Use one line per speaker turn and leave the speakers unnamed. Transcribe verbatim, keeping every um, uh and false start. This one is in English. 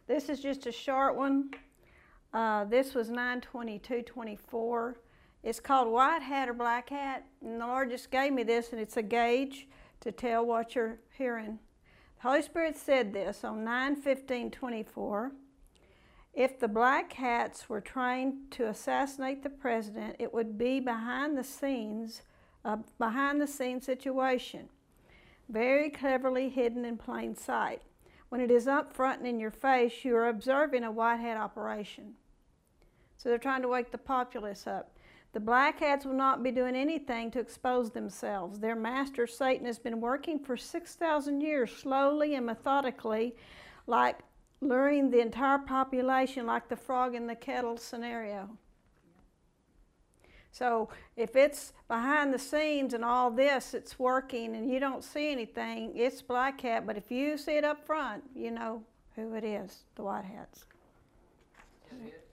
This is just a short one. Uh, this was nine twenty-two twenty-four. It's called white hat or black hat, and the Lord just gave me this, and it's a gauge to tell what you're hearing. The Holy Spirit said this on nine fifteen twenty-four. If the black hats were trained to assassinate the president, it would be behind the scenes, a behind the scenes situation, very cleverly hidden in plain sight. When it is up front and in your face, you are observing a white hat operation. So they're trying to wake the populace up. The black hats will not be doing anything to expose themselves. Their master, Satan, has been working for six thousand years, slowly and methodically, like luring the entire population like the frog in the kettle scenario. So if it's behind the scenes and all this, it's working and you don't see anything, it's black hat. But if you see it up front, you know who it is, the white hats.
That's it.